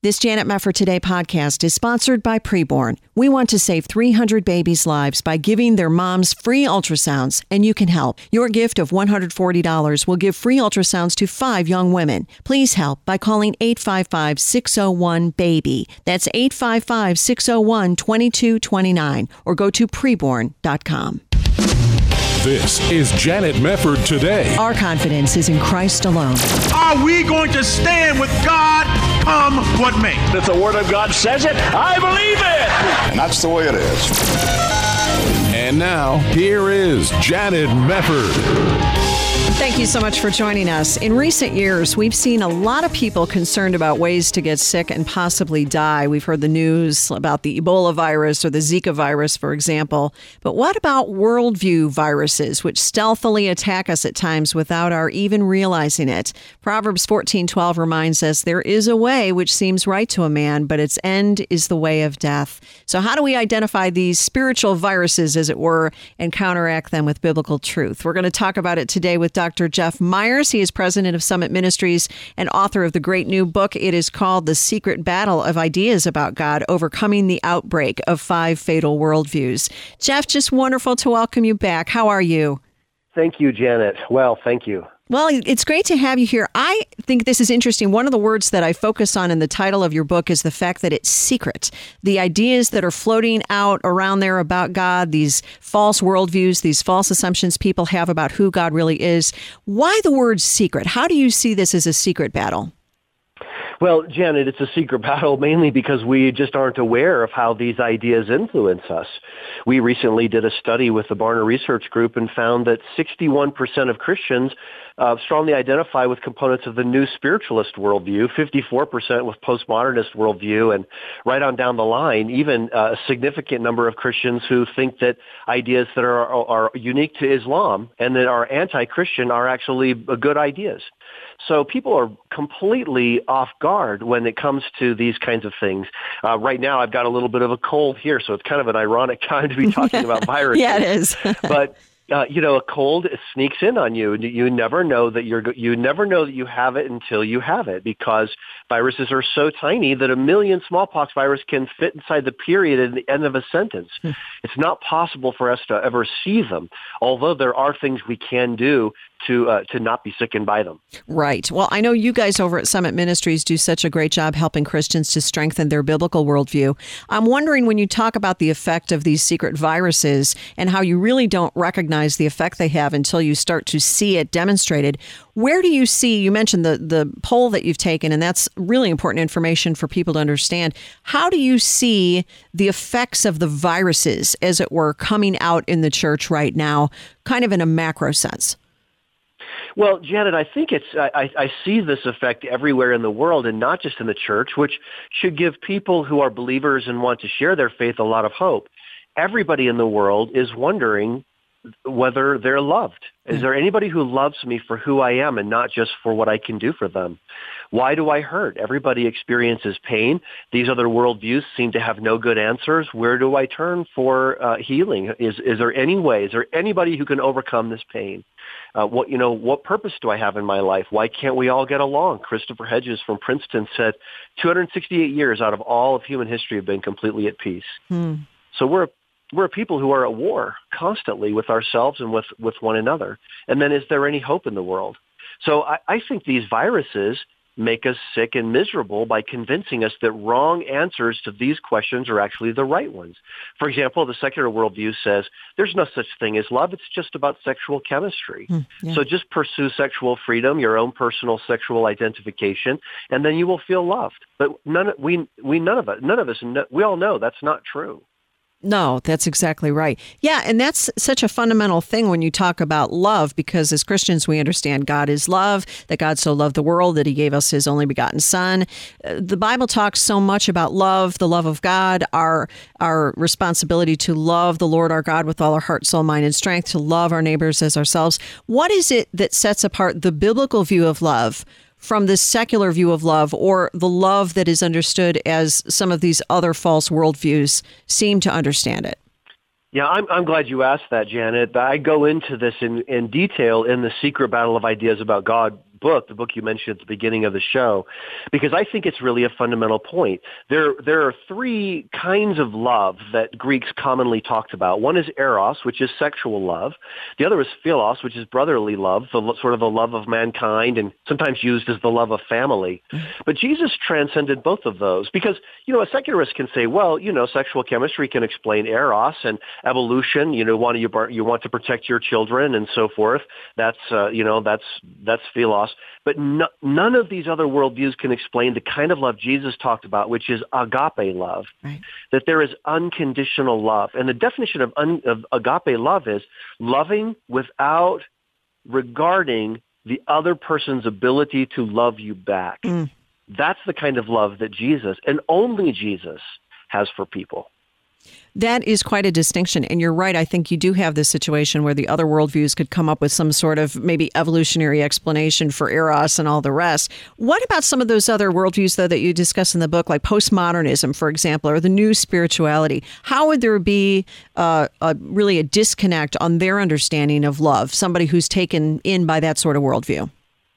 This Janet Mefford Today podcast is sponsored by Preborn. We want to save 300 babies' lives by giving their moms free ultrasounds, and you can help. Your gift of $140 will give free ultrasounds to 5 young women. Please help by calling 855-601-BABY. That's 855-601-2229, or go to preborn.com. This is Janet Mefford Today. Our confidence is in Christ alone. Are we going to stand with God come what may? If the Word of God says it, I believe it. And that's the way it is. And now, here is Janet Mefford. Thank you so much for joining us. In recent years, we've seen a lot of people concerned about ways to get sick and possibly die. We've heard the news about the Ebola virus or the Zika virus, for example. But what about worldview viruses, which stealthily attack us at times without our even realizing it? Proverbs 14:12 reminds us there is a way which seems right to a man, but its end is the way of death. So how do we identify these spiritual viruses, as it were, and counteract them with biblical truth? We're going to talk about it today with Dr. Jeff Myers. He is president of Summit Ministries and author of the great new book. It is called The Secret Battle of Ideas About God, Overcoming the Outbreak of 5 Fatal Worldviews. Jeff, just wonderful to welcome you back. How are you? Thank you, Janet. Well, thank you. Well, it's great to have you here. I think this is interesting. One of the words that I focus on in the title of your book is the fact that it's secret. The ideas that are floating out around there about God, these false worldviews, these false assumptions people have about who God really is. Why the word secret? How do you see this as a secret battle? Well, Janet, it's a secret battle mainly because we just aren't aware of how these ideas influence us. We recently did a study with the Barna Research Group and found that 61% of Christians strongly identify with components of the new spiritualist worldview, 54% with postmodernist worldview, and right on down the line, even a significant number of Christians who think that ideas that are unique to Islam and that are anti-Christian are actually good ideas. So people are completely off guard when it comes to these kinds of things. Right now, I've got a little bit of a cold here, so it's kind of an ironic time to be talking about viruses. Yeah, it is. But a cold sneaks in on you. You never know that you have it until you have it, because viruses are so tiny that 1 million smallpox virus can fit inside the period at the end of a sentence. It's not possible for us to ever see them, although there are things we can do to not be sickened by them. Right. Well, I know you guys over at Summit Ministries do such a great job helping Christians to strengthen their biblical worldview. I'm wondering, when you talk about the effect of these secret viruses and how you really don't recognize the effect they have until you start to see it demonstrated, where do you see, you mentioned the poll that you've taken, and that's really important information for people to understand. How do you see the effects of the viruses, as it were, coming out in the church right now, kind of in a macro sense? Well, Janet, I think I see this effect everywhere in the world and not just in the church, which should give people who are believers and want to share their faith a lot of hope. Everybody in the world is wondering whether they're loved. Is there anybody who loves me for who I am and not just for what I can do for them? Why do I hurt? Everybody experiences pain. These other worldviews seem to have no good answers. Where do I turn for healing? Is there any way? Is there anybody who can overcome this pain? What purpose do I have in my life? Why can't we all get along? Christopher Hedges from Princeton said 268 years out of all of human history have been completely at peace. So we're people who are at war constantly with ourselves and with one another. And then is there any hope in the world? So I think these viruses make us sick and miserable by convincing us that wrong answers to these questions are actually the right ones. For example, the secular worldview says there's no such thing as love. It's just about sexual chemistry. So just pursue sexual freedom, your own personal sexual identification, and then you will feel loved. But none of us, we all know that's not true. No, that's exactly right. Yeah, and that's such a fundamental thing when you talk about love, because as Christians, we understand God is love, that God so loved the world that he gave us his only begotten Son. The Bible talks so much about love, the love of God, our responsibility to love the Lord our God with all our heart, soul, mind, and strength, to love our neighbors as ourselves. What is it that sets apart the biblical view of love from the secular view of love, or the love that is understood as some of these other false worldviews seem to understand it? Yeah, I'm glad you asked that, Janet. I go into this in detail in The Secret Battle of Ideas About God book, the book you mentioned at the beginning of the show, because I think it's really a fundamental point. There are three kinds of love that Greeks commonly talked about. One is eros, which is sexual love. The other is philos, which is brotherly love, sort of the love of mankind, and sometimes used as the love of family. But Jesus transcended both of those because, a secularist can say, well, sexual chemistry can explain eros and evolution. You want to protect your children and so forth. That's philos. But none of these other worldviews can explain the kind of love Jesus talked about, which is agape love, right? That there is unconditional love. And the definition of agape love is loving without regarding the other person's ability to love you back. That's the kind of love that Jesus, and only Jesus, has for people. That is quite a distinction. And you're right. I think you do have this situation where the other worldviews could come up with some sort of maybe evolutionary explanation for eros and all the rest. What about some of those other worldviews, though, that you discuss in the book, like postmodernism, for example, or the new spirituality? How would there be really a disconnect on their understanding of love, somebody who's taken in by that sort of worldview?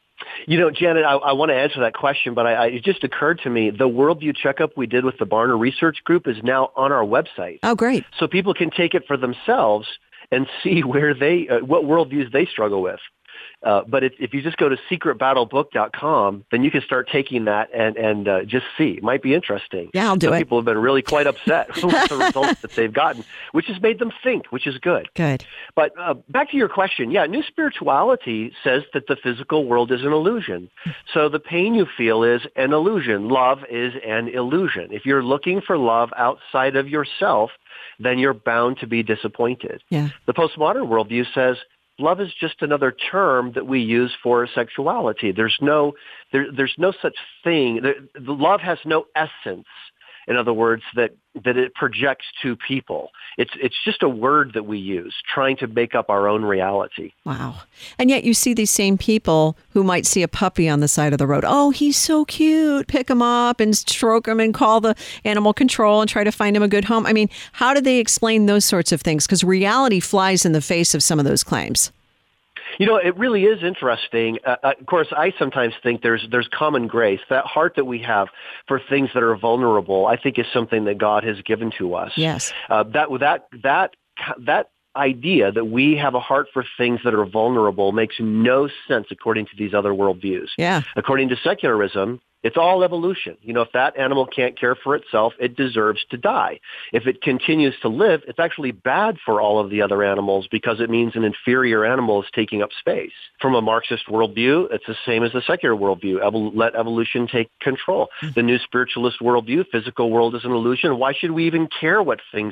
Janet, I want to answer that question, but it just occurred to me, the worldview checkup we did with the Barna Research Group is now on our website. Oh, great. So people can take it for themselves and see where what worldviews they struggle with. But if you just go to secretbattlebook.com, then you can start taking that and just see. It might be interesting. Yeah, I'll do it. Some people have been really quite upset with the results that they've gotten, which has made them think, which is good. Good. But back to your question. Yeah, new spirituality says that the physical world is an illusion. So the pain you feel is an illusion. Love is an illusion. If you're looking for love outside of yourself, then you're bound to be disappointed. Yeah. The postmodern worldview says love is just another term that we use for sexuality. There's no such thing. Love has no essence. In other words, that it projects to people. It's just a word that we use, trying to make up our own reality. Wow. And yet you see these same people who might see a puppy on the side of the road. Oh, he's so cute. Pick him up and stroke him and call the animal control and try to find him a good home. I mean, how do they explain those sorts of things? Because reality flies in the face of some of those claims. It really is interesting. Of course, I sometimes think there's common grace. That heart that we have for things that are vulnerable, I think, is something that God has given to us. Yes. That idea that we have a heart for things that are vulnerable makes no sense according to these other worldviews. Yeah. According to secularism, it's all evolution. If that animal can't care for itself, it deserves to die. If it continues to live, it's actually bad for all of the other animals because it means an inferior animal is taking up space. From a Marxist worldview, it's the same as the secular worldview. Let evolution take control. The new spiritualist worldview, physical world is an illusion. Why should we even care what things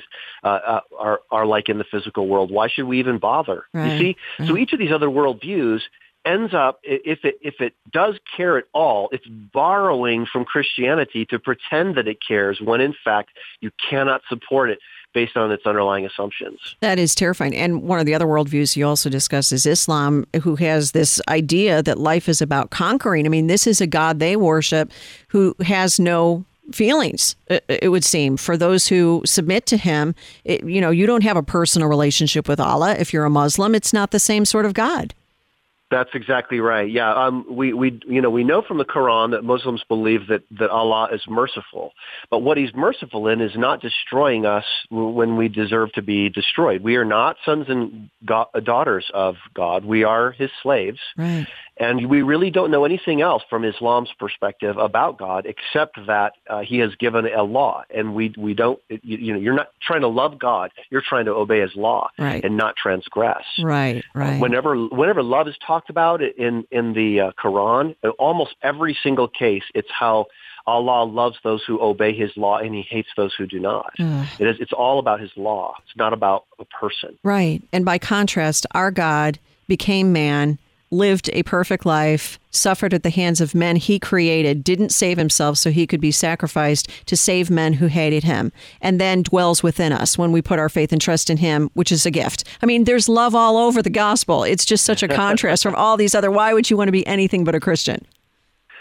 are like in the physical world? Why should we even bother? Right. You see? Right. So each of these other worldviews ends up, if it does care at all, it's borrowing from Christianity to pretend that it cares when in fact you cannot support it based on its underlying assumptions. That is terrifying. And one of the other worldviews you also discuss is Islam, who has this idea that life is about conquering. I mean, this is a God they worship who has no feelings, it would seem, for those who submit to him. You don't have a personal relationship with Allah. If you're a Muslim, it's not the same sort of God. That's exactly right. Yeah, we know from the Quran that Muslims believe that Allah is merciful, but what He's merciful in is not destroying us when we deserve to be destroyed. We are not sons and daughters of God. We are His slaves, right? And we really don't know anything else from Islam's perspective about God except that He has given a law, and we don't. You're not trying to love God; you're trying to obey His law, right, and not transgress. Right. Whenever love is talked about in the Quran, in almost every single case, it's how Allah loves those who obey His law and He hates those who do not. It's all about His law. It's not about a person. Right. And by contrast, our God became man, lived a perfect life, suffered at the hands of men He created, didn't save Himself so He could be sacrificed to save men who hated Him, and then dwells within us when we put our faith and trust in Him, which is a gift. I mean, there's love all over the gospel. It's just such a contrast from all these other. Why would you want to be anything but a Christian?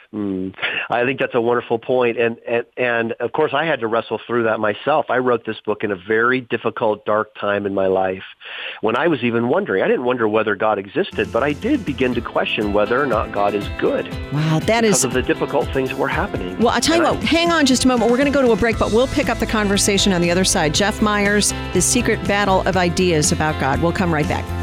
I think that's a wonderful point. And of course, I had to wrestle through that myself. I wrote this book in a very difficult, dark time in my life when I was even wondering. I didn't wonder whether God existed, but I did begin to question whether or not God is good. Wow, because of the difficult things that were happening. Well, I'll tell you what, hang on just a moment. We're going to go to a break, but we'll pick up the conversation on the other side. Jeff Myers, The Secret Battle of Ideas About God. We'll come right back.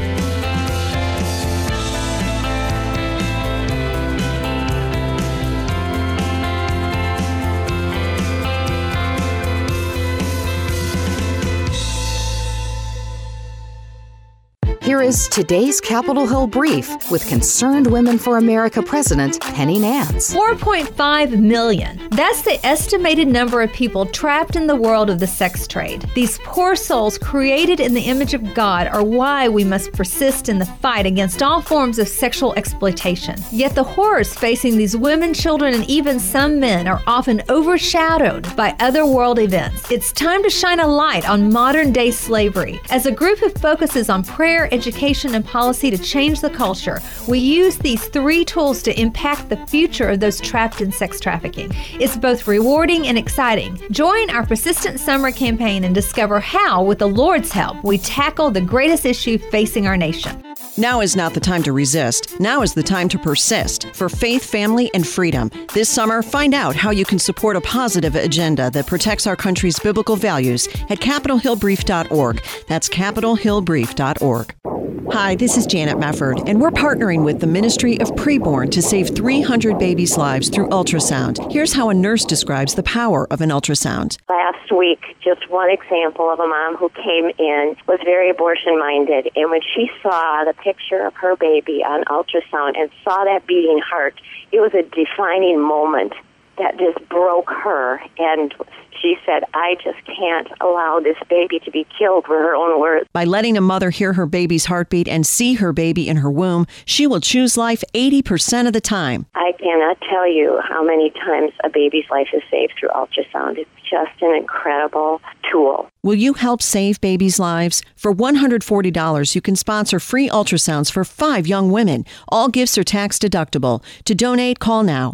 Here is today's Capitol Hill Brief with Concerned Women for America President Penny Nance. 4.5 million. That's the estimated number of people trapped in the world of the sex trade. These poor souls created in the image of God are why we must persist in the fight against all forms of sexual exploitation. Yet the horrors facing these women, children, and even some men are often overshadowed by other world events. It's time to shine a light on modern-day slavery. As a group who focuses on prayer, education, and policy to change the culture, we use these 3 tools to impact the future of those trapped in sex trafficking. It's both rewarding and exciting. Join our Persistent Summer campaign and discover how, with the Lord's help, we tackle the greatest issue facing our nation. Now is not the time to resist. Now is the time to persist for faith, family, and freedom. This summer, find out how you can support a positive agenda that protects our country's biblical values at CapitolHillBrief.org. That's CapitolHillBrief.org. Hi, this is Janet Mefford, and we're partnering with the Ministry of Preborn to save 300 babies' lives through ultrasound. Here's how a nurse describes the power of an ultrasound. Last week, just one example of a mom who came in, was very abortion-minded, and when she saw the picture of her baby on ultrasound and saw that beating heart, it was a defining moment that just broke her, and she said, I just can't allow this baby to be killed, were her own words. By letting a mother hear her baby's heartbeat and see her baby in her womb, she will choose life 80% of the time. I cannot tell you how many times a baby's life is saved through ultrasound. It's just an incredible tool. Will you help save babies' lives? For $140, you can sponsor free ultrasounds for 5 young women. All gifts are tax deductible. To donate, call now,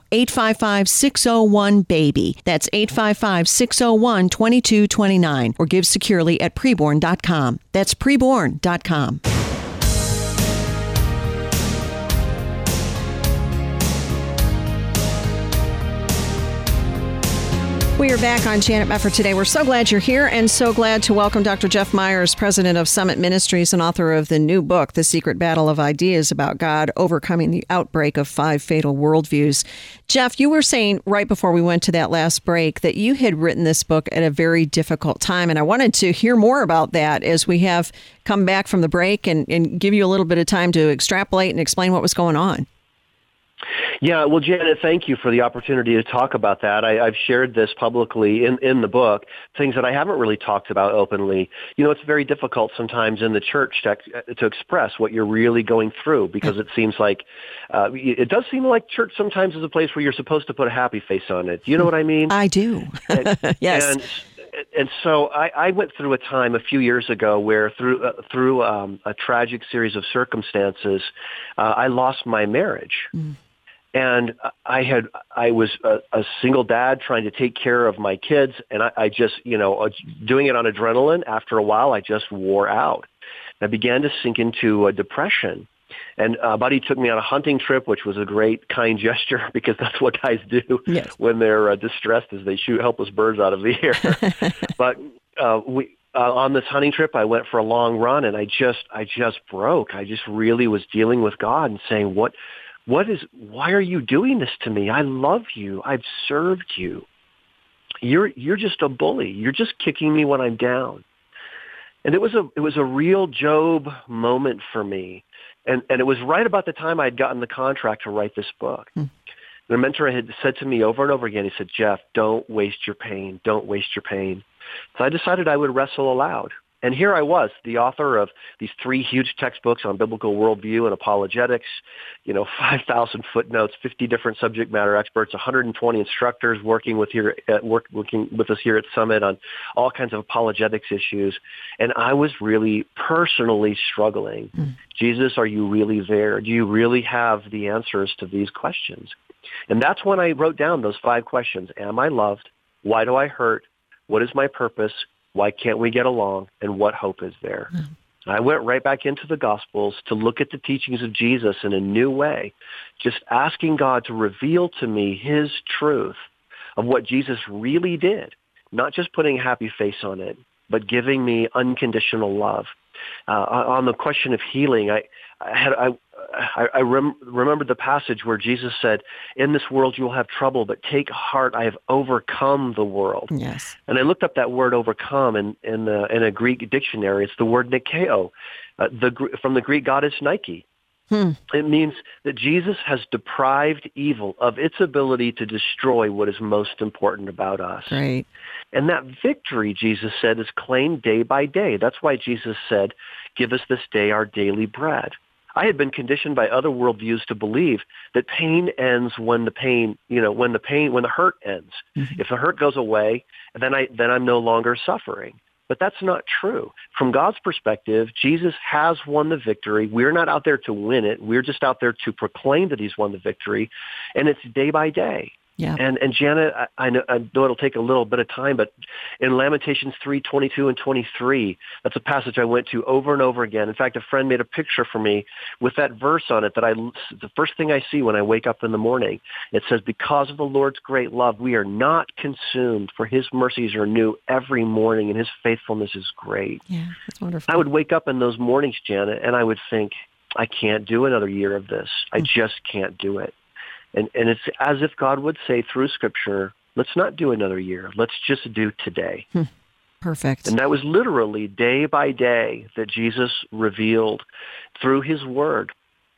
855-601-BABY. That's 855-601-2229. Or give securely at preborn.com. That's preborn.com. We are back on Janet Mefford today. We're so glad you're here and so glad to welcome Dr. Jeff Myers, president of Summit Ministries and author of the new book, The Secret Battle of Ideas About God, Overcoming the Outbreak of 5 Fatal Worldviews. Jeff, you were saying right before we went to that last break that you had written this book at a very difficult time, and I wanted to hear more about that as we have come back from the break and give you a little bit of time to extrapolate and explain what was going on. Yeah, well, Janet, thank you for the opportunity to talk about that. I've shared this publicly in the book, things that I haven't really talked about openly. You know, it's very difficult sometimes in the church to express what you're really going through because it seems like, it does seem like church sometimes is a place where you're supposed to put a happy face on it. Do you know what I mean? I do. Yes. And so I went through a time a few years ago where through a tragic series of circumstances, I lost my marriage. Mm. And I was a single dad trying to take care of my kids, and I just, doing it on adrenaline. After a while, I just wore out. I began to sink into a depression. And a buddy took me on a hunting trip, which was a great, kind gesture because that's what guys do when they're distressed, is they shoot helpless birds out of the air. But on this hunting trip, I went for a long run, and I just broke. I just really was dealing with God and saying, why are you doing this to me? I love you. I've served you. You're just a bully. You're just kicking me when I'm down. And it was a real Job moment for me. And it was right about the time I'd gotten the contract to write this book. Mm. The mentor had said to me over and over again, he said, Jeff, don't waste your pain. Don't waste your pain. So I decided I would wrestle aloud. And here I was, the author of these 3 huge textbooks on biblical worldview and apologetics, 5,000 footnotes, 50 different subject matter experts, 120 instructors working with us here at Summit on all kinds of apologetics issues. And I was really personally struggling. Mm. Jesus, are you really there? Do you really have the answers to these questions? And that's when I wrote down those 5 questions. Am I loved? Why do I hurt? What is my purpose? Why can't we get along? And what hope is there? I went right back into the Gospels to look at the teachings of Jesus in a new way, just asking God to reveal to me his truth of what Jesus really did, not just putting a happy face on it, but giving me unconditional love. On the question of healing, I remembered the passage where Jesus said, "In this world you will have trouble, but take heart, I have overcome the world." Yes. And I looked up that word "overcome" in a Greek dictionary. It's the word Nikeo. From the Greek goddess Nike. It means that Jesus has deprived evil of its ability to destroy what is most important about us. Right. And that victory, Jesus said, is claimed day by day. That's why Jesus said, "Give us this day our daily bread." I had been conditioned by other worldviews to believe that pain ends when the hurt ends. If the hurt goes away, then I'm no longer suffering. But that's not true. From God's perspective, Jesus has won the victory. We're not out there to win it. We're just out there to proclaim that he's won the victory. And it's day by day. Yeah. And Janet, I know it'll take a little bit of time, but in Lamentations 3:22 and 23, that's a passage I went to over and over again. In fact, a friend made a picture for me with that verse on it the first thing I see when I wake up in the morning. It says, "Because of the Lord's great love, we are not consumed, for his mercies are new every morning, and his faithfulness is great." Yeah, that's wonderful. I would wake up in those mornings, Janet, and I would think, I can't do another year of this. I just can't do it. And it's as if God would say through Scripture, let's not do another year. Let's just do today. Perfect. And that was literally day by day that Jesus revealed through his word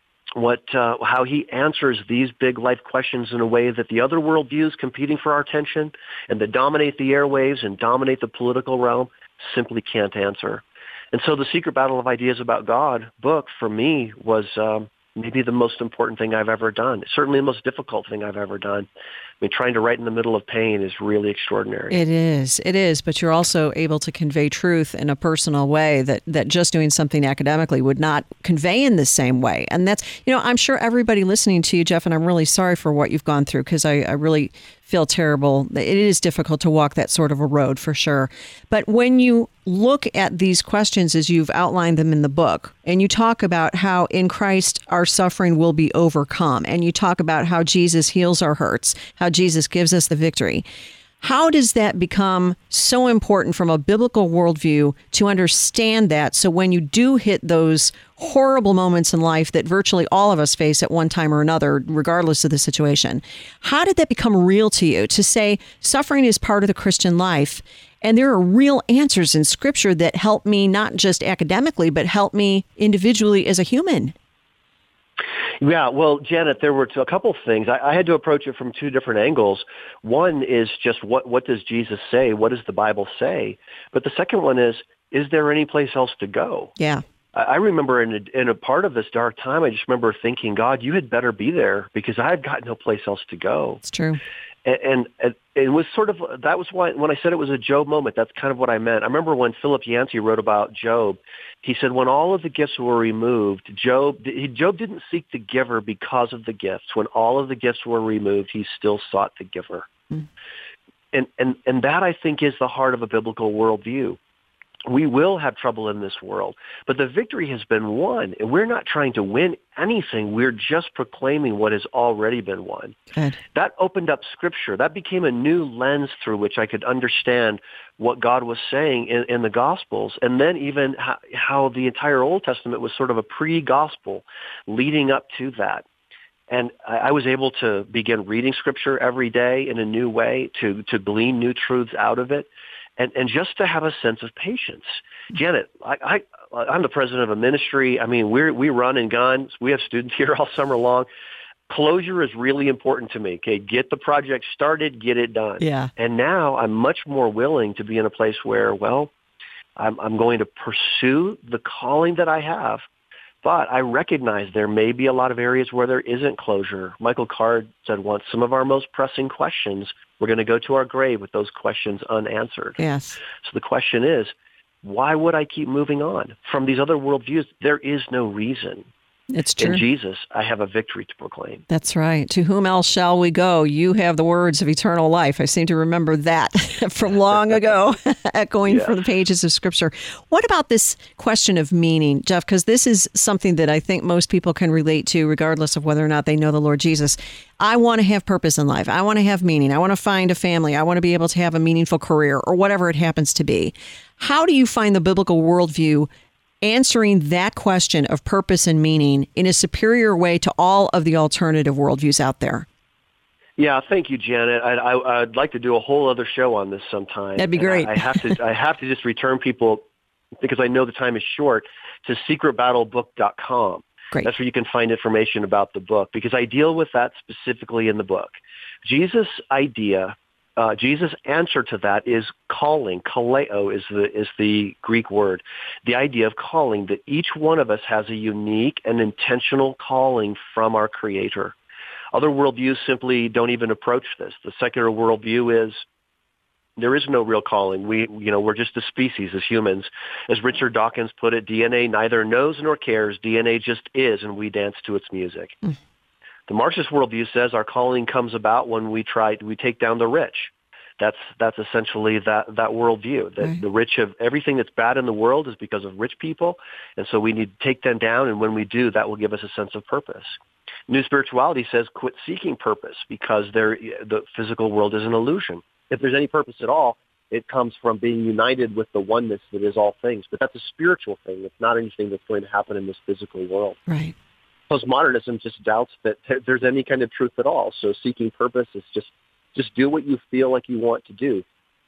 how he answers these big life questions in a way that the other worldviews competing for our attention and that dominate the airwaves and dominate the political realm simply can't answer. And so the Secret Battle of Ideas About God book for me was maybe the most important thing I've ever done. Certainly the most difficult thing I've ever done. I mean, trying to write in the middle of pain is really extraordinary. It is. But you're also able to convey truth in a personal way that just doing something academically would not convey in the same way. And that's, I'm sure everybody listening to you, Jeff, and I'm really sorry for what you've gone through because I really feel terrible. It is difficult to walk that sort of a road for sure. But when you look at these questions as you've outlined them in the book, and you talk about how in Christ our suffering will be overcome, and you talk about how Jesus heals our hurts, how Jesus gives us the victory, how does that become so important from a biblical worldview to understand that? So when you do hit those horrible moments in life that virtually all of us face at one time or another, regardless of the situation, how did that become real to you to say suffering is part of the Christian life? And there are real answers in Scripture that help me not just academically, but help me individually as a human. Yeah, well, Janet, there were a couple things. I had to approach it from 2 different angles. One is just what does Jesus say? What does the Bible say? But the second one is there any place else to go? Yeah. I remember in a part of this dark time, I just remember thinking, God, you had better be there because I've got no place else to go. It's true. And it was sort of, that was why, when I said it was a Job moment, that's kind of what I meant. I remember when Philip Yancey wrote about Job, he said when all of the gifts were removed, Job didn't seek the giver because of the gifts. When all of the gifts were removed, he still sought the giver. And that, I think, is the heart of a biblical worldview. We will have trouble in this world, but the victory has been won, and we're not trying to win anything. We're just proclaiming what has already been won. Good. That opened up Scripture. That became a new lens through which I could understand what God was saying in the Gospels, and then even how the entire Old Testament was sort of a pre-gospel leading up to that. And I was able to begin reading Scripture every day in a new way, to glean new truths out of it. And just to have a sense of patience. Janet, I'm the president of a ministry. I mean, we run and gun. We have students here all summer long. Closure is really important to me. Okay, get the project started, get it done. Yeah. And now I'm much more willing to be in a place where, I'm going to pursue the calling that I have, but I recognize there may be a lot of areas where there isn't closure. Michael Card said once, some of our most pressing questions, we're going to go to our grave with those questions unanswered. Yes. So the question is, why would I keep moving on? From these other worldviews, there is no reason. It's true. In Jesus, I have a victory to proclaim. That's right. To whom else shall we go? You have the words of eternal life. I seem to remember that from long ago, echoing from the pages of Scripture. What about this question of meaning, Jeff? Because this is something that I think most people can relate to, regardless of whether or not they know the Lord Jesus. I want to have purpose in life. I want to have meaning. I want to find a family. I want to be able to have a meaningful career, or whatever it happens to be. How do you find the biblical worldview answering that question of purpose and meaning in a superior way to all of the alternative worldviews out there? Yeah, thank you, Janet. I'd like to do a whole other show on this sometime. That'd be great. I have to just return people, because I know the time is short, to secretbattlebook.com. Great. That's where you can find information about the book, because I deal with that specifically in the book. Jesus' answer to that is calling. Kaleo is the Greek word. The idea of calling, that each one of us has a unique and intentional calling from our Creator. Other worldviews simply don't even approach this. The secular worldview is there is no real calling. We're just a species as humans. As Richard Dawkins put it, DNA neither knows nor cares. DNA just is, and we dance to its music. The Marxist worldview says our calling comes about when we take down the rich. That's essentially that worldview. That the rich have everything that's bad in the world is because of rich people, and so we need to take them down. And when we do, that will give us a sense of purpose. New Spirituality says quit seeking purpose, because the physical world is an illusion. If there's any purpose at all, it comes from being united with the oneness that is all things. But that's a spiritual thing. It's not anything that's going to happen in this physical world. Right. Postmodernism just doubts that there's any kind of truth at all. So seeking purpose is just do what you feel like you want to do.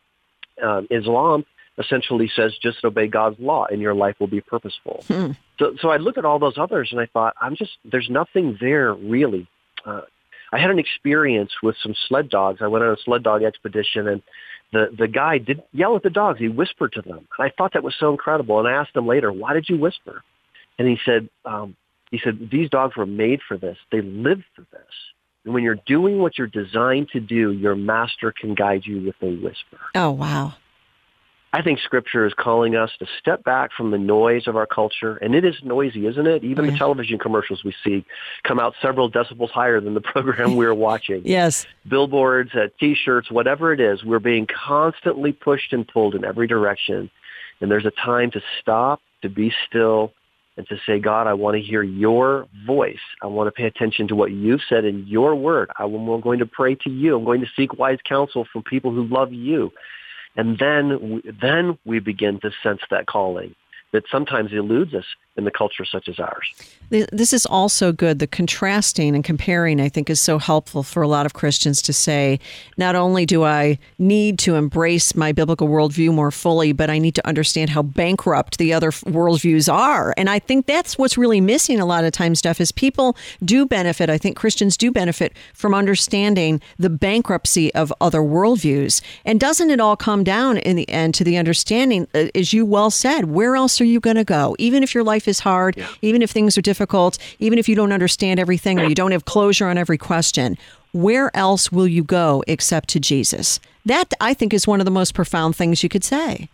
Islam essentially says just obey God's law and your life will be purposeful. So I looked at all those others and I thought, there's nothing there really. I had an experience with some sled dogs. I went on a sled dog expedition, and the guy didn't yell at the dogs. He whispered to them. And I thought that was so incredible. And I asked him later, why did you whisper? And he said, these dogs were made for this. They live for this. And when you're doing what you're designed to do, your master can guide you with a whisper. Oh, wow. I think Scripture is calling us to step back from the noise of our culture. And it is noisy, isn't it? Even the television commercials we see come out several decibels higher than the program we're watching. Yes. Billboards, T-shirts, whatever it is, we're being constantly pushed and pulled in every direction. And there's a time to stop, to be still, and to say, God, I want to hear your voice. I want to pay attention to what you've said in your word. I'm going to pray to you. I'm going to seek wise counsel from people who love you. And then we begin to sense that calling that sometimes eludes us in the culture such as ours. This is also good. The contrasting and comparing, I think, is so helpful for a lot of Christians to say, not only do I need to embrace my biblical worldview more fully, but I need to understand how bankrupt the other worldviews are. And I think that's what's really missing a lot of times, Jeff, is people do benefit. I think Christians do benefit from understanding the bankruptcy of other worldviews. And doesn't it all come down in the end to the understanding, as you well said, where else are you going to go? Even if your life is hard, even if things are difficult, even if you don't understand everything or you don't have closure on every question, where else will you go except to Jesus? That, I think, is one of the most profound things you could say.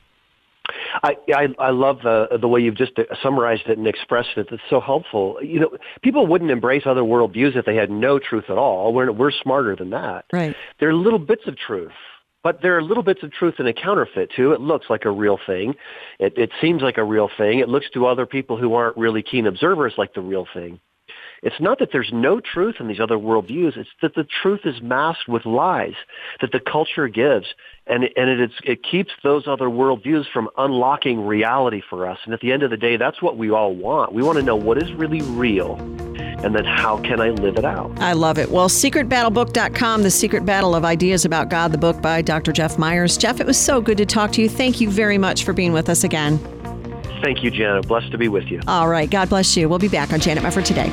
I love the way you've just summarized it and expressed it. It's so helpful. People wouldn't embrace other worldviews if they had no truth at all. We're smarter than that. Right. There are little bits of truth. But there are little bits of truth in a counterfeit, too. It looks like a real thing. It seems like a real thing. It looks to other people who aren't really keen observers like the real thing. It's not that there's no truth in these other worldviews. It's that the truth is masked with lies that the culture gives. And it keeps those other worldviews from unlocking reality for us. And at the end of the day, that's what we all want. We want to know what is really real. And then how can I live it out? I love it. Well, secretbattlebook.com, The Secret Battle of Ideas About God, the book by Dr. Jeff Myers. Jeff, it was so good to talk to you. Thank you very much for being with us again. Thank you, Janet. Blessed to be with you. All right. God bless you. We'll be back on Janet Mefford Today.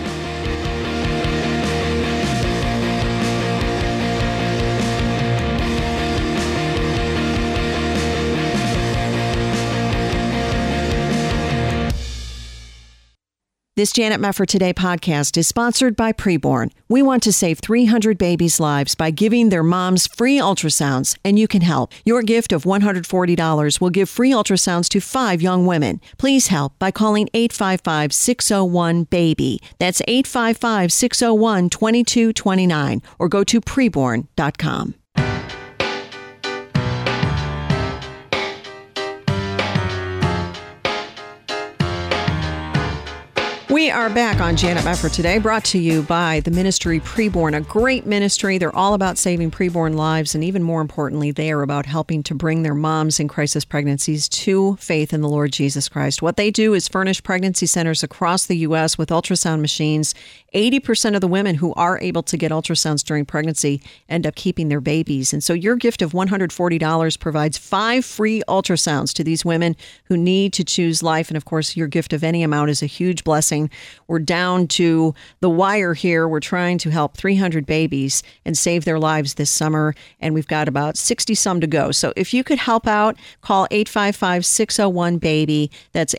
This Janet Mefford Today podcast is sponsored by Preborn. We want to save 300 babies' lives by giving their moms free ultrasounds, and you can help. Your gift of $140 will give free ultrasounds to 5 young women. Please help by calling 855-601-BABY. That's 855-601-2229, or go to preborn.com. We are back on Janet Mefford Today, brought to you by the ministry Preborn, a great ministry. They're all about saving preborn lives, and even more importantly, they are about helping to bring their moms in crisis pregnancies to faith in the Lord Jesus Christ. What they do is furnish pregnancy centers across the U.S. with ultrasound machines. 80% of the women who are able to get ultrasounds during pregnancy end up keeping their babies. And so your gift of $140 provides 5 free ultrasounds to these women who need to choose life. And of course, your gift of any amount is a huge blessing. We're down to the wire here. We're trying to help 300 babies and save their lives this summer, and we've got about 60-some to go. So if you could help out, call 855-601-BABY. That's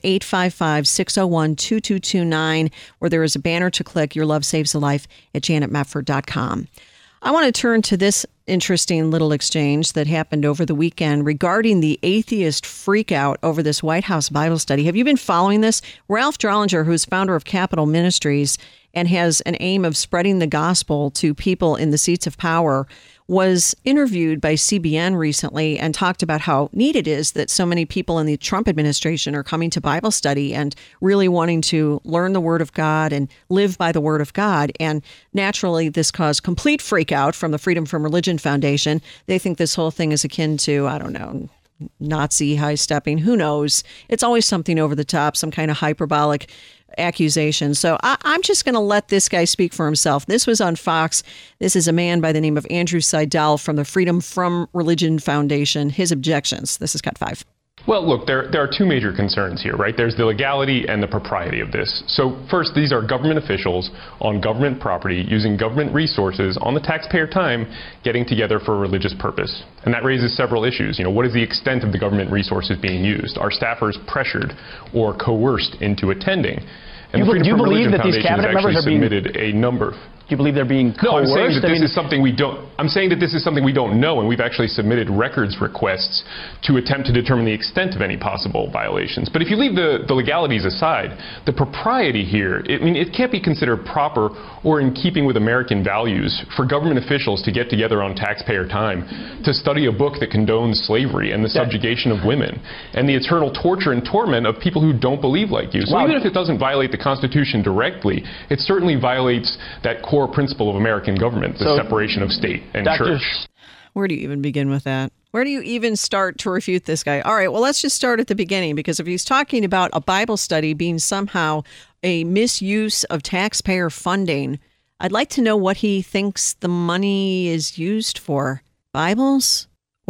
855-601-2229, where there is a banner to click. Your love saves a life at janetmefford.com. I want to turn to this interesting little exchange that happened over the weekend regarding the atheist freakout over this White House Bible study. Have you been following this? Ralph Drollinger, who's founder of Capital Ministries and has an aim of spreading the gospel to people in the seats of power, was interviewed by CBN recently and talked about how neat it is that so many people in the Trump administration are coming to Bible study and really wanting to learn the Word of God and live by the Word of God. And naturally, this caused complete freak out from the Freedom from Religion Foundation. They think this whole thing is akin to, I don't know, Nazi high-stepping. Who knows? It's always something over the top, some kind of hyperbolic accusation. So I'm just going to let this guy speak for himself. This was on Fox. This is a man by the name of Andrew Seidel from the Freedom from Religion Foundation. His objections. This is Cut 5. Well, look, there are 2 major concerns here, right? There's the legality and the propriety of this. So first, these are government officials on government property using government resources on the taxpayer time getting together for a religious purpose. And that raises several issues. What is the extent of the government resources being used? Are staffers pressured or coerced into attending? And the Freedom from Religion Foundation has actually submitted a number. Do you believe they're being coerced? No, I'm saying that this is something we don't. I'm saying that this is something we don't know, and we've actually submitted records requests to attempt to determine the extent of any possible violations. But if you leave the legalities aside, the propriety here, it can't be considered proper or in keeping with American values for government officials to get together on taxpayer time to study a book that condones slavery and the subjugation of women and the eternal torture and torment of people who don't believe like you. So even if it doesn't violate the Constitution directly, it certainly violates that core principle of American government, the separation of state and church. Where do you even begin with that? Where do you even start to refute this guy? All right, well, let's just start at the beginning, because if he's talking about a Bible study being somehow a misuse of taxpayer funding, I'd like to know what he thinks the money is used for. Bibles?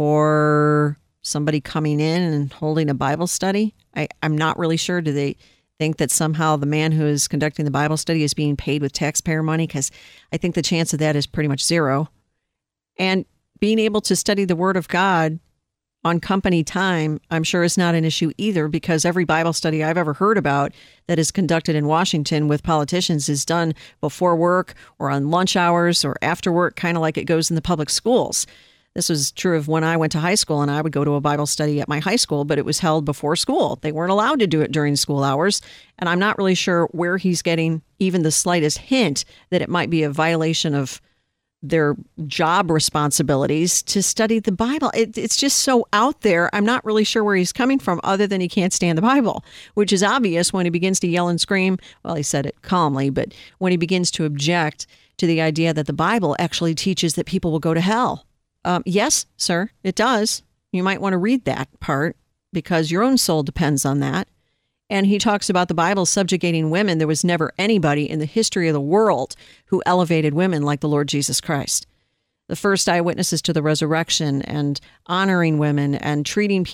Or somebody coming in and holding a Bible study? I'm not really sure. Do they think that somehow the man who is conducting the Bible study is being paid with taxpayer money? Because I think the chance of that is pretty much zero. And being able to study the Word of God on company time, I'm sure is not an issue either, because every Bible study I've ever heard about that is conducted in Washington with politicians is done before work or on lunch hours or after work, kind of like it goes in the public schools. This was true of when I went to high school, and I would go to a Bible study at my high school, but it was held before school. They weren't allowed to do it during school hours, and I'm not really sure where he's getting even the slightest hint that it might be a violation of their job responsibilities to study the Bible. It's just so out there. I'm not really sure where he's coming from, other than he can't stand the Bible, which is obvious when he begins to yell and scream. Well, he said it calmly, but when he begins to object to the idea that the Bible actually teaches that people will go to hell. Yes, sir, it does. You might want to read that part, because your own soul depends on that. And he talks about the Bible subjugating women. There was never anybody in the history of the world who elevated women like the Lord Jesus Christ. The first eyewitnesses to the resurrection, and honoring women and treating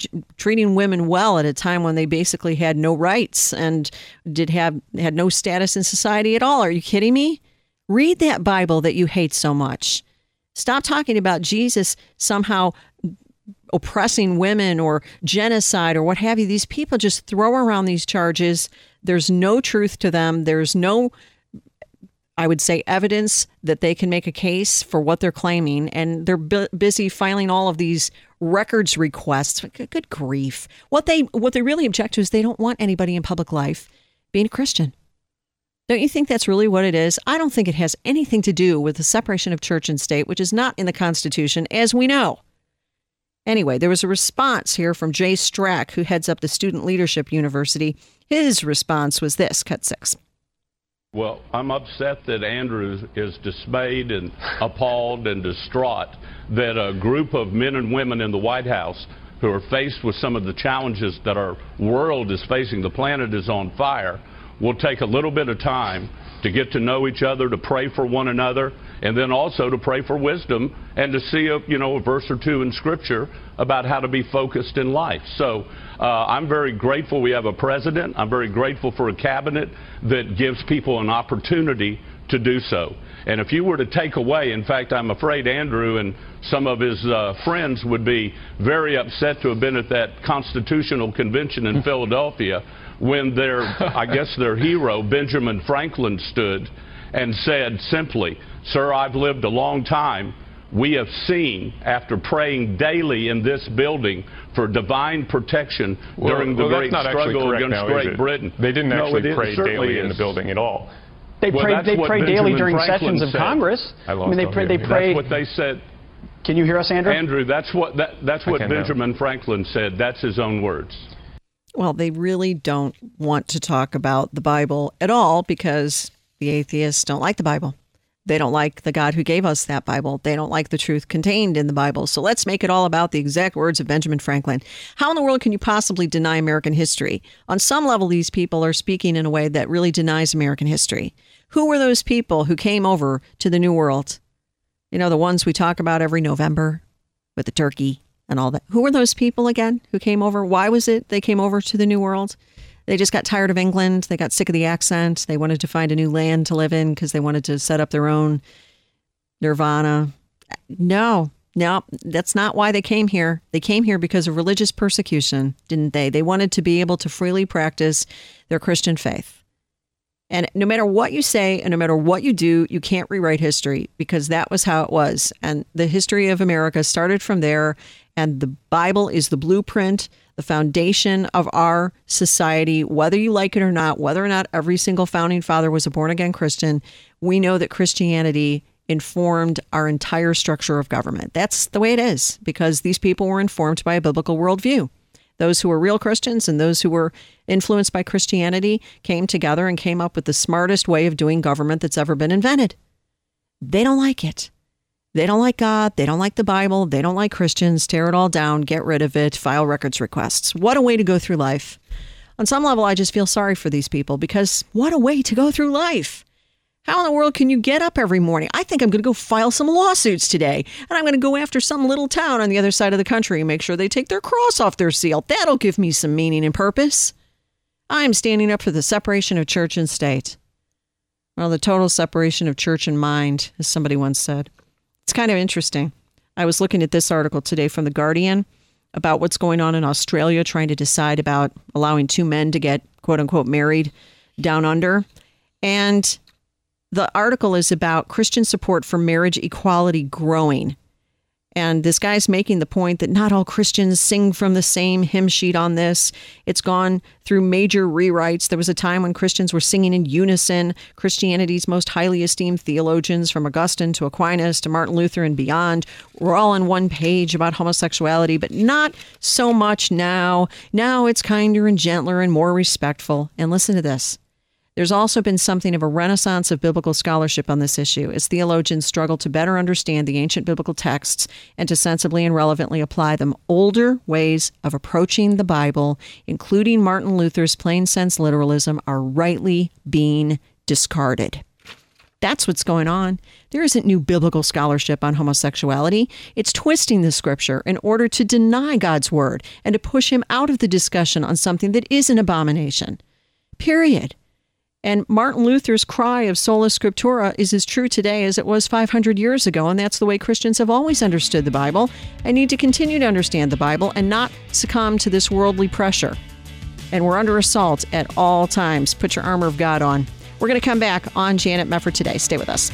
women well at a time when they basically had no rights and had no status in society at all. Are you kidding me? Read that Bible that you hate so much. Stop talking about Jesus somehow oppressing women or genocide or what have you. These people just throw around these charges. There's no truth to them. There's no, I would say, evidence that they can make a case for what they're claiming. And they're busy filing all of these records requests. Good grief. What they really object to is they don't want anybody in public life being a Christian. Don't you think that's really what it is? I don't think it has anything to do with the separation of church and state, which is not in the Constitution, as we know. Anyway, there was a response here from Jay Strack, who heads up the Student Leadership University. His response was this, cut 6. Well, I'm upset that Andrew is dismayed and appalled and distraught that a group of men and women in the White House who are faced with some of the challenges that our world is facing, the planet is on fire, will take a little bit of time to get to know each other, to pray for one another, and then also to pray for wisdom and to see a verse or two in Scripture about how to be focused in life. So I'm very grateful we have a president. I'm very grateful for a cabinet that gives people an opportunity to do so. And if you were to take away, in fact, I'm afraid Andrew and some of his friends would be very upset to have been at that Constitutional Convention in Philadelphia when their hero, Benjamin Franklin, stood and said simply, "Sir, I've lived a long time. We have seen, after praying daily in this building for divine protection during the great struggle against Great Britain." They didn't actually pray daily in the building at all. They prayed daily during sessions of Congress. They prayed. That's what they said. Can you hear us, Andrew? Andrew, that's what Benjamin Franklin said. That's his own words. Well, they really don't want to talk about the Bible at all because the atheists don't like the Bible. They don't like the God who gave us that Bible. They don't like the truth contained in the Bible. So let's make it all about the exact words of Benjamin Franklin. How in the world can you possibly deny American history? On some level, these people are speaking in a way that really denies American history. Who were those people who came over to the New World? You know, the ones we talk about every November with the turkey and all that. Who were those people again who came over? Why was it they came over to the New World? They just got tired of England. They got sick of the accent. They wanted to find a new land to live in because they wanted to set up their own nirvana. No, that's not why they came here. They came here because of religious persecution, didn't they? They wanted to be able to freely practice their Christian faith. And no matter what you say and no matter what you do, you can't rewrite history because that was how it was. And the history of America started from there. And the Bible is the blueprint, the foundation of our society, whether you like it or not, whether or not every single founding father was a born-again Christian. We know that Christianity informed our entire structure of government. That's the way it is because these people were informed by a biblical worldview. Those who were real Christians and those who were influenced by Christianity came together and came up with the smartest way of doing government that's ever been invented. They don't like it. They don't like God. They don't like the Bible. They don't like Christians. Tear it all down. Get rid of it. File records requests. What a way to go through life. On some level, I just feel sorry for these people because what a way to go through life. How in the world can you get up every morning? I think I'm going to go file some lawsuits today, and I'm going to go after some little town on the other side of the country and make sure they take their cross off their seal. That'll give me some meaning and purpose. I'm standing up for the separation of church and state. Well, the total separation of church and mind, as somebody once said. It's kind of interesting. I was looking at this article today from The Guardian about what's going on in Australia, trying to decide about allowing two men to get, quote unquote, married down under. And the article is about Christian support for marriage equality growing. And this guy's making the point that not all Christians sing from the same hymn sheet on this. It's gone through major rewrites. There was a time when Christians were singing in unison. Christianity's most highly esteemed theologians, from Augustine to Aquinas to Martin Luther and beyond, were all on one page about homosexuality, but not so much now. Now it's kinder and gentler and more respectful. And listen to this. There's also been something of a renaissance of biblical scholarship on this issue as theologians struggle to better understand the ancient biblical texts and to sensibly and relevantly apply them. Older ways of approaching the Bible, including Martin Luther's plain sense literalism, are rightly being discarded. That's what's going on. There isn't new biblical scholarship on homosexuality. It's twisting the scripture in order to deny God's word and to push him out of the discussion on something that is an abomination. Period. And Martin Luther's cry of sola scriptura is as true today as it was 500 years ago, and that's the way Christians have always understood the Bible and need to continue to understand the Bible and not succumb to this worldly pressure. And we're under assault at all times. Put your armor of God on. We're going to come back on Janet Mefford today. Stay with us.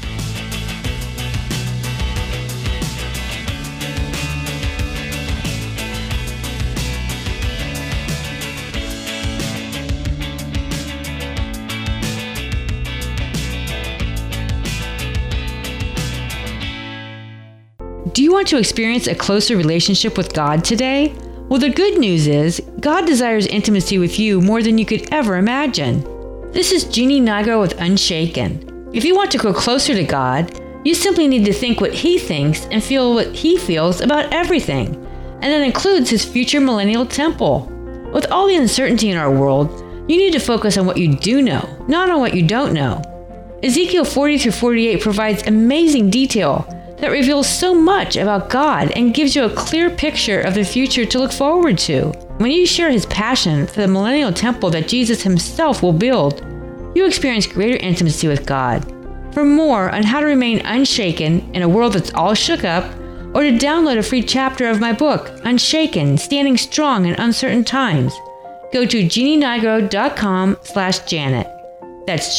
Do you want to experience a closer relationship with God today? Well, the good news is God desires intimacy with you more than you could ever imagine. This is Jeannie Nigro with Unshaken. If you want to go closer to God, you simply need to think what He thinks and feel what He feels about everything. And that includes His future millennial temple. With all the uncertainty in our world, you need to focus on what you do know, not on what you don't know. Ezekiel 40-48 provides amazing detail that reveals so much about God and gives you a clear picture of the future to look forward to. When you share His passion for the millennial temple that Jesus Himself will build, you experience greater intimacy with God. For more on how to remain unshaken in a world that's all shook up, or to download a free chapter of my book, Unshaken, Standing Strong in Uncertain Times, go to jeannienigro.com/Janet. That's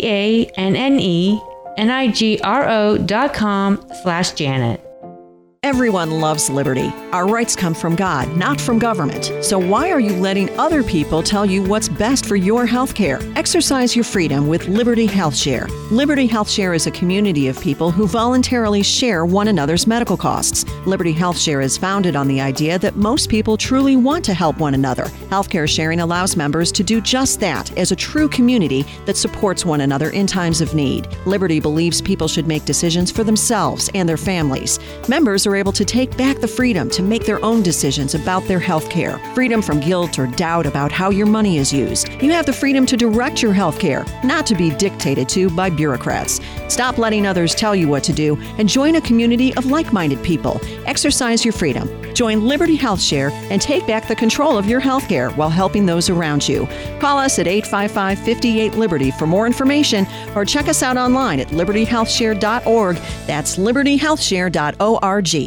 JeanneNigro.com/Janet. Everyone loves liberty. Our rights come from God, not from government. So why are you letting other people tell you what's best for your health care? Exercise your freedom with Liberty Health Share. Liberty Health Share is a community of people who voluntarily share one another's medical costs. Liberty Health Share is founded on the idea that most people truly want to help one another. Healthcare sharing allows members to do just that as a true community that supports one another in times of need. Liberty believes people should make decisions for themselves and their families. Members are able to take back the freedom to make their own decisions about their health care. Freedom from guilt or doubt about how your money is used. You have the freedom to direct your health care, not to be dictated to by bureaucrats. Stop letting others tell you what to do and join a community of like-minded people. Exercise your freedom. Join Liberty Health Share and take back the control of your health care while helping those around you. Call us at 855-58-LIBERTY for more information or check us out online at libertyhealthshare.org. That's libertyhealthshare.org.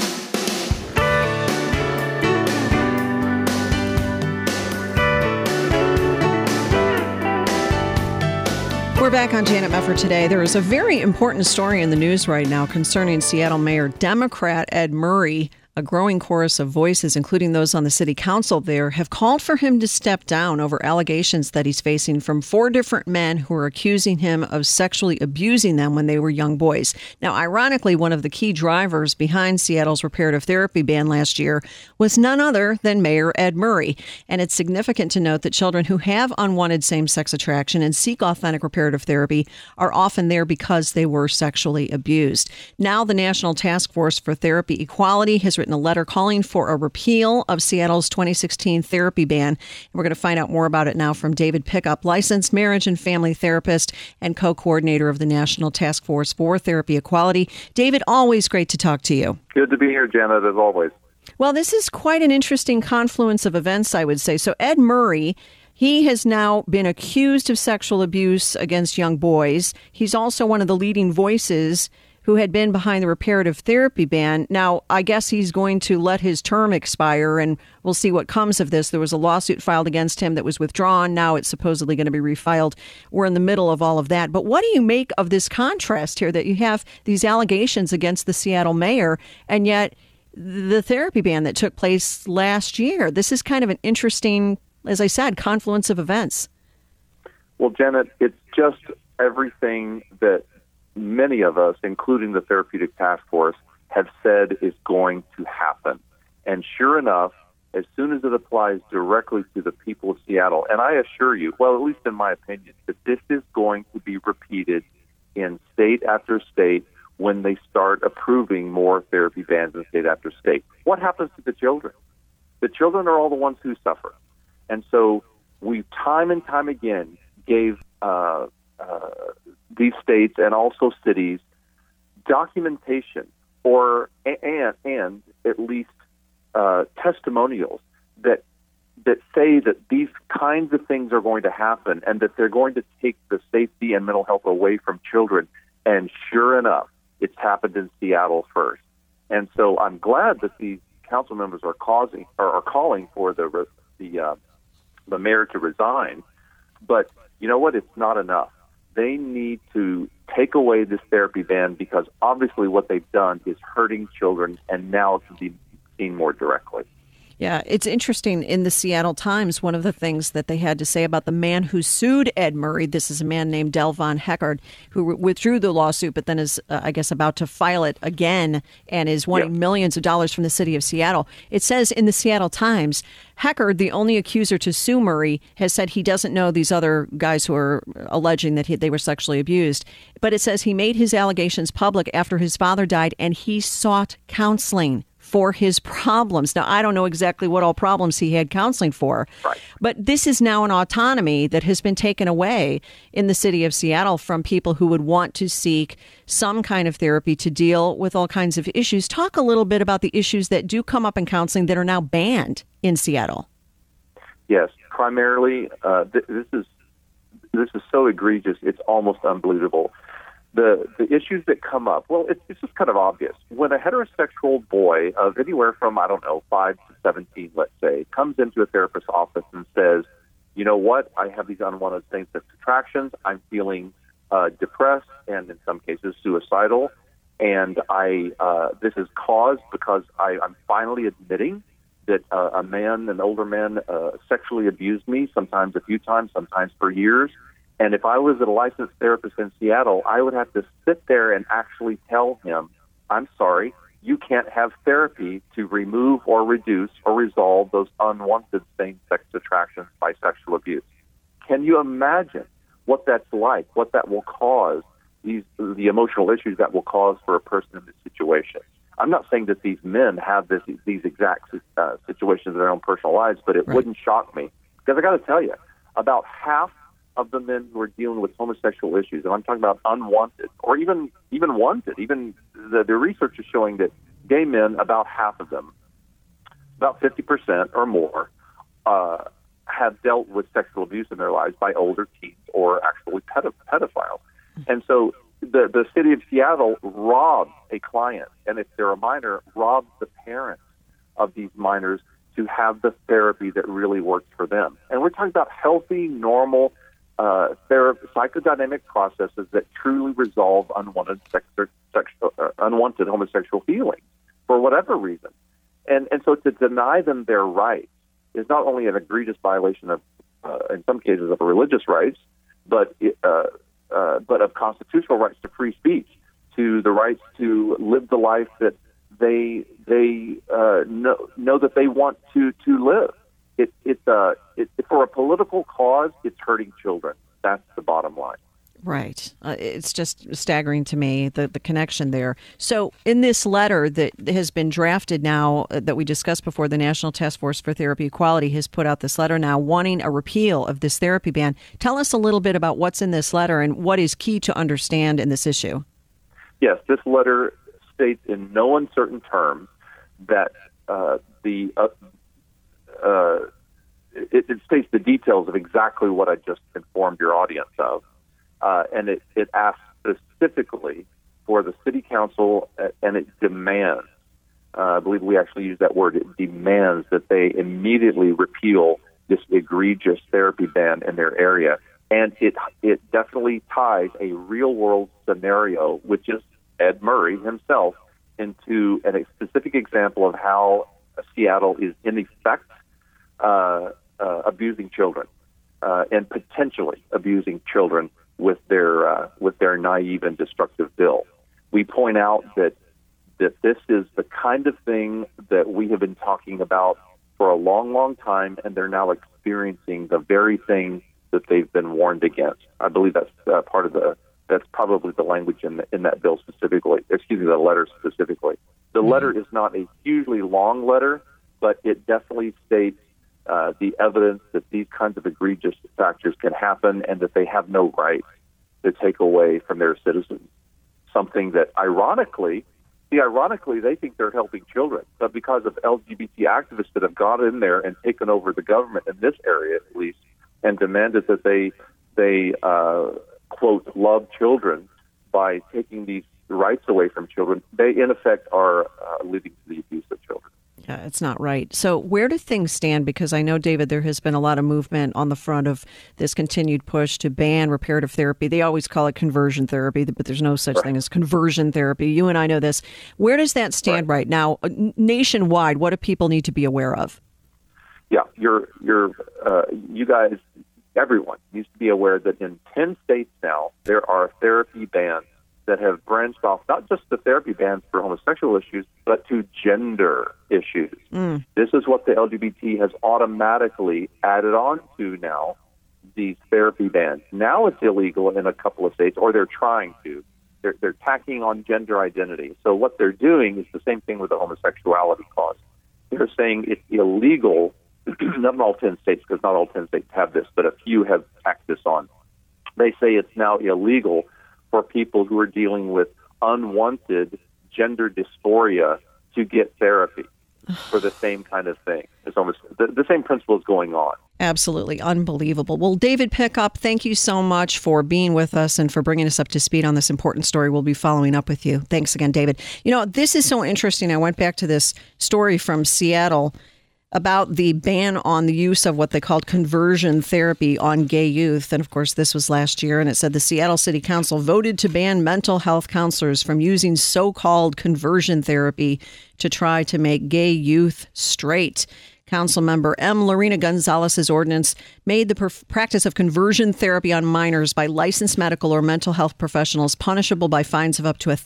We're back on Janet Mefford today. There is a very important story in the news right now concerning Seattle Mayor Democrat Ed Murray. A growing chorus of voices, including those on the city council there, have called for him to step down over allegations that he's facing from 4 different men who are accusing him of sexually abusing them when they were young boys. Now, ironically, one of the key drivers behind Seattle's reparative therapy ban last year was none other than Mayor Ed Murray. And it's significant to note that children who have unwanted same-sex attraction and seek authentic reparative therapy are often there because they were sexually abused. Now, the National Task Force for Therapy Equality has written a letter calling for a repeal of Seattle's 2016 therapy ban. And we're going to find out more about it now from David Pickup, licensed marriage and family therapist and co-coordinator of the National Task Force for Therapy Equality. David, always great to talk to you. Good to be here, Janet, as always. Well, this is quite an interesting confluence of events, I would say. So Ed Murray, he has now been accused of sexual abuse against young boys. He's also one of the leading voices who had been behind the reparative therapy ban. Now, I guess he's going to let his term expire, and we'll see what comes of this. There was a lawsuit filed against him that was withdrawn. Now it's supposedly going to be refiled. We're in the middle of all of that. But what do you make of this contrast here, that you have these allegations against the Seattle mayor, and yet the therapy ban that took place last year? This is kind of an interesting, as I said, confluence of events. Well, Janet, it's just everything that many of us, including the Therapeutic Task Force, have said is going to happen. And sure enough, as soon as it applies directly to the people of Seattle, and I assure you, well, at least in my opinion, that this is going to be repeated in state after state when they start approving more therapy bans in state after state. What happens to the children? The children are all the ones who suffer. And so we time and time again gave these states and also cities documentation and at least testimonials that that say that these kinds of things are going to happen and that they're going to take the safety and mental health away from children. And sure enough, it's happened in Seattle first. And so I'm glad that these council members are calling for the mayor to resign. But you know what? It's not enough. They need to take away this therapy ban because obviously what they've done is hurting children, and now it can be seen more directly. Yeah, it's interesting. In the Seattle Times, one of the things that they had to say about the man who sued Ed Murray, this is a man named Delvon Heckard, who withdrew the lawsuit, but then is, I guess, about to file it again and is wanting millions of dollars from the city of Seattle. It says in the Seattle Times, Heckard, the only accuser to sue Murray, has said he doesn't know these other guys who are alleging that they were sexually abused. But it says he made his allegations public after his father died, and he sought counseling for his problems. Now, I don't know exactly what all problems he had counseling for, but this is now an autonomy that has been taken away in the city of Seattle from people who would want to seek some kind of therapy to deal with all kinds of issues. Talk a little bit about the issues that do come up in counseling that are now banned in Seattle. Yes, primarily, this is so egregious, it's almost unbelievable. The issues that come up, well, it's just kind of obvious. When a heterosexual boy of anywhere from, 5 to 17, let's say, comes into a therapist's office and says, you know what, I have these unwanted same-sex attractions, I'm feeling depressed and in some cases suicidal, and this is caused because I'm finally admitting that an older man sexually abused me, sometimes a few times, sometimes for years. And if I was a licensed therapist in Seattle, I would have to sit there and actually tell him, I'm sorry, you can't have therapy to remove or reduce or resolve those unwanted same-sex attractions by sexual abuse. Can you imagine what that's like, what that will cause, the emotional issues that will cause for a person in this situation? I'm not saying that these men have these exact situations in their own personal lives, but it wouldn't shock me. Because I got to tell you, about half of the men who are dealing with homosexual issues, and I'm talking about unwanted or even wanted, even the research is showing that gay men, about half of them, about 50% or more, have dealt with sexual abuse in their lives by older teens or actually pedophiles. And so the city of Seattle robs a client, and if they're a minor, robs the parents of these minors to have the therapy that really works for them. And we're talking about healthy, normal psychodynamic processes that truly resolve unwanted homosexual feelings for whatever reason. And so to deny them their rights is not only an egregious violation of, in some cases, of religious rights, but of constitutional rights to free speech, to the rights to live the life that they know that they want to live. It's for a political cause, it's hurting children. That's the bottom line. Right. It's just staggering to me, the connection there. So in this letter that has been drafted now that we discussed before, the National Task Force for Therapy Equality has put out this letter now wanting a repeal of this therapy ban. Tell us a little bit about what's in this letter and what is key to understand in this issue. Yes, this letter states in no uncertain terms that it states the details of exactly what I just informed your audience of. And it asks specifically for the city council, and it demands, I believe we actually use that word, it demands that they immediately repeal this egregious therapy ban in their area. And it definitely ties a real-world scenario, which is Ed Murray himself, into a specific example of how Seattle is, in effect, abusing children and potentially abusing children with their naive and destructive bill. We point out that this is the kind of thing that we have been talking about for a long, long time, and they're now experiencing the very thing that they've been warned against. I believe that's that's probably the language in that bill specifically. Excuse me, the letter specifically. The letter is not a hugely long letter, but it definitely states the evidence that these kinds of egregious factors can happen and that they have no right to take away from their citizens. Something that, ironically, See, ironically, they think they're helping children, but because of LGBT activists that have gone in there and taken over the government in this area, at least, and demanded that they quote, love children by taking these rights away from children, they in effect are leading to the abuse of children. Yeah, it's not right. So where do things stand? Because I know, David, there has been a lot of movement on the front of this continued push to ban reparative therapy. They always call it conversion therapy, but there's no such thing as conversion therapy. You and I know this. Where does that stand right now? Nationwide, what do people need to be aware of? Yeah, you guys, everyone needs to be aware that in 10 states now, there are therapy bans that have branched off, not just the therapy bans for homosexual issues, but to gender issues. This is what the LGBT has automatically added on to now, these therapy bans. Now it's illegal in a couple of states, or they're trying to. They're tacking on gender identity. So what they're doing is the same thing with the homosexuality clause. They're saying it's illegal, not in all 10 states, because not all 10 states have this, but a few have tacked this on. They say it's now illegal for people who are dealing with unwanted gender dysphoria to get therapy for the same kind of thing. It's almost the same principle is going on. Absolutely unbelievable. Well, David Pickup, thank you so much for being with us and for bringing us up to speed on this important story. We'll be following up with you. Thanks again, David. You know, this is so interesting. I went back to this story from Seattle about the ban on the use of what they called conversion therapy on gay youth. And of course, this was last year. And it said the Seattle City Council voted to ban mental health counselors from using so-called conversion therapy to try to make gay youth straight. Council member M. Lorena Gonzalez's ordinance made the practice of conversion therapy on minors by licensed medical or mental health professionals punishable by fines of up to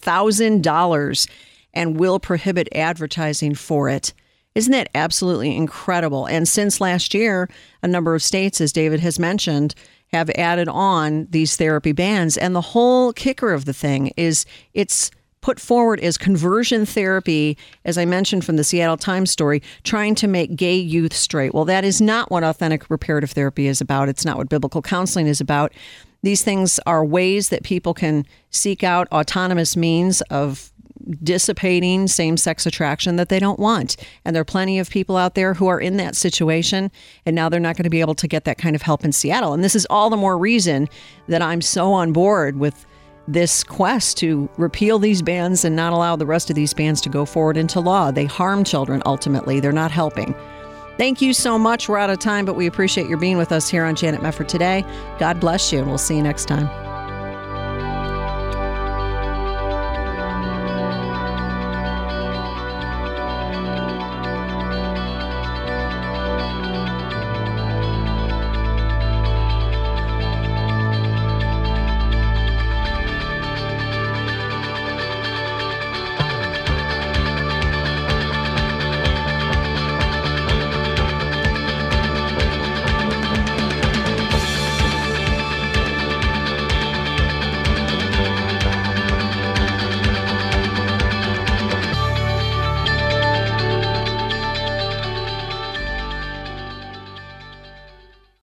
$1,000 and will prohibit advertising for it. Isn't that absolutely incredible? And since last year, a number of states, as David has mentioned, have added on these therapy bans. And the whole kicker of the thing is it's put forward as conversion therapy, as I mentioned from the Seattle Times story, trying to make gay youth straight. Well, that is not what authentic reparative therapy is about. It's not what biblical counseling is about. These things are ways that people can seek out autonomous means of dissipating same-sex attraction that they don't want. And there are plenty of people out there who are in that situation, and now they're not going to be able to get that kind of help in Seattle. And this is all the more reason that I'm so on board with this quest to repeal these bans and not allow the rest of these bans to go forward into law. They harm children, ultimately. They're not helping. Thank you so much. We're out of time, but we appreciate your being with us here on Janet Mefford Today. God bless you, and we'll see you next time.